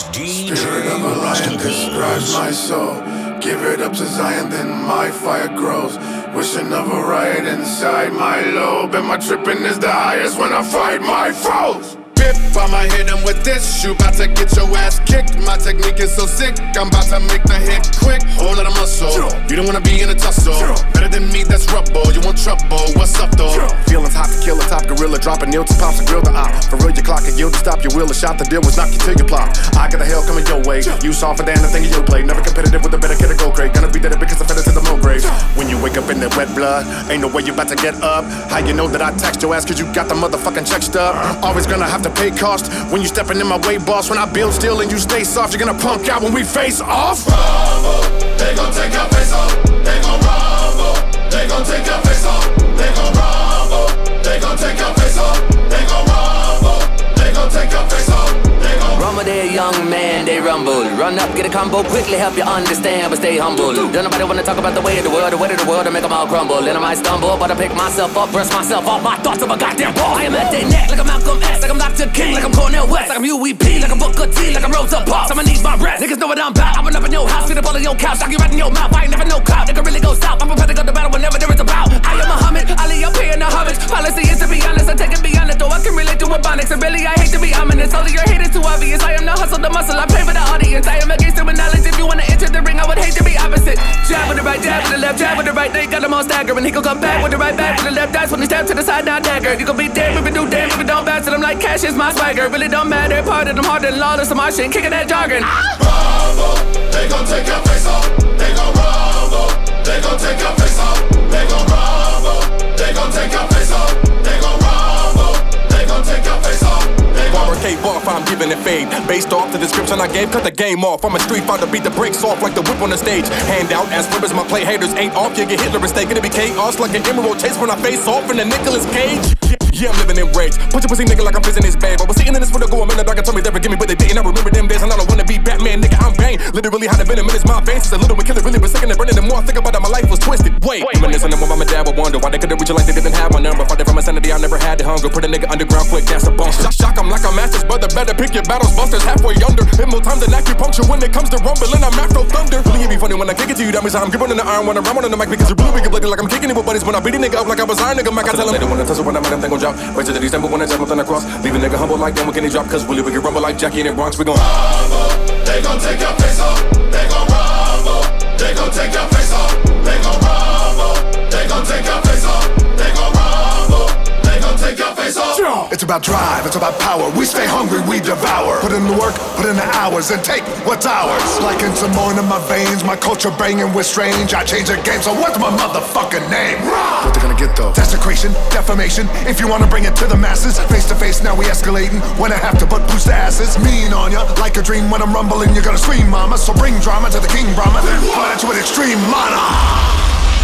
Spirit of a lion describes my soul. Give it up to Zion, then my fire grows. Wishing of a riot inside my lobe, and my tripping is the highest when I fight my foes. I'ma hit him with this. You bout to get your ass kicked. My technique is so sick, I'm about to make the hit quick. Whole lot of muscle, you don't wanna be in a tussle. Better than me, that's rubble. You want trouble, what's up though? Feelings hot to kill a top gorilla. Drop a nail to pops and grill the op. For real, your clock and yield to stop your wheel. A shot the deal was knock you till you plop. I got the hell coming your way. You softer than the thing you play. Never competitive with a better kid to go crate. Gonna be dead because I fed it to the moon grave. When you wake up in that wet blood, ain't no way you about to get up. How you know that I text your ass cause you got the motherfucking check stub? Always gonna have to pay cost when you stepping in my way, boss. When I build still and you stay soft, you're gonna punk out when we face off. Rumble, they gon' take your face off. They gon' rumble, they gon' take your face off. They gon' rumble, they gon' take your face off. They gon' rumble, they gon' take your face off. Rumble there, young man, they rumble. Run up, get a combo, quickly help you understand, but stay humble. Don't nobody wanna talk about the way of the world, to make them all crumble. And I might stumble, but I pick myself up, brush myself off my thoughts of a goddamn ball. I am at their neck, like I'm Malcolm X, like I'm Dr. King, like I'm Cornel West, like I'm UEP, like I'm Booker T, like I'm Rosa Parks. I'ma need my rest. Niggas know what I'm about. I run up in your house, get up all in your couch, knock you right in your mouth. I ain't never no clout, nigga really go stop. I'm prepared to go to battle whenever there is a bout. I am Muhammad Ali, I'm paying the homage. Policy is to be honest, I take it beyond it, though I can relate to Ebonics. And really, I hate to be ominous, all of your hate is too obvious. I am the hustle, the muscle, I pay for the audience. I am against it with knowledge. If you wanna enter the ring, I would hate to be opposite. Jab with the right, jab with the left, jab with the right. They got them all staggering. He gon' come back with the right, back with the left. That's when he stab to the side, now dagger. You gon' be dead if you do damn, if you don't bounce. And I'm like, cash is my swagger. Really don't matter. Part of them harder than lawless. So my shit, kicking that jargon. Rumble, they gon' take your face off. They gon' rumble, they gon' take your face off. They gon' rumble, they gon' take your face off. They gon' rumble, they gon' take your face off. Barber K off, I'm giving it fade. Based off the description I gave, cut the game off. I'm a street fighter, beat the brakes off like the whip on the stage. Hand out as ribbons, my play haters ain't off. You get Hitler mistake, it'll be chaos like an emerald chase when I face off in the Nicolas Cage. Yeah, I'm living in rage. Put your pussy nigga like I'm fizzing his babe. I was sitting in this window going, man, the dog told me they forgive me, but they didn't. I remember them days and I don't wanna be Batman, nigga, I'm Bane. Literally had a venom in my veins. It's a little bit killer, really, but second and burning. The more I think about it, my life was twisted. Wait, reminiscing of what my dad would wonder why they couldn't reach it like they didn't have my number. Fighting from insanity, I never had the hunger. Put a nigga underground quick, that's a bunker. Shock him like a master's brother, better pick your battles. Busters halfway under. Hit more time than acupuncture when it comes to rumbling. I'm Afro Thunder. Really, it be funny when I kick it to you. That means I'm gripping on the iron when I'm ramming on the mic because you're really bloody like I'm kicking it with buddies when I beat a nigga up like I was Iron Nigga Mac. I tell him they don't wanna tussle when I'm at them, they gon' drop. Wait till they stand, but when I jump on the cross, leave a nigga humble like them, when can he drop? Cause really we can rumble like Jackie in the Bronx. We gon' rumble, they gon' take your face off. They gon' rumble, they gon' take your face off. They gon' rumble, they gon' take your face off. They gon' rumble, they gon' take your face off. It's about drive, it's about power. We stay hungry, we devour. Put in the work, put in the hours, and take what's ours. Like in some more in my veins, my culture banging with strange. I change the game, so what's my motherfucking name? What they gonna get though? Desecration, defamation. If you wanna bring it to the masses, face to face, now we escalating. When I have to put boost the asses, mean on ya, like a dream. When I'm rumbling, you're gonna scream, mama. So bring drama to the King Brahma. Come at you with extreme mana.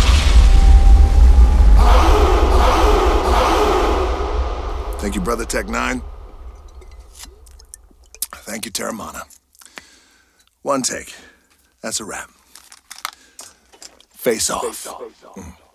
Thank you, Brother Tech 9. Thank you, Terramana. One take. That's a wrap. Face off.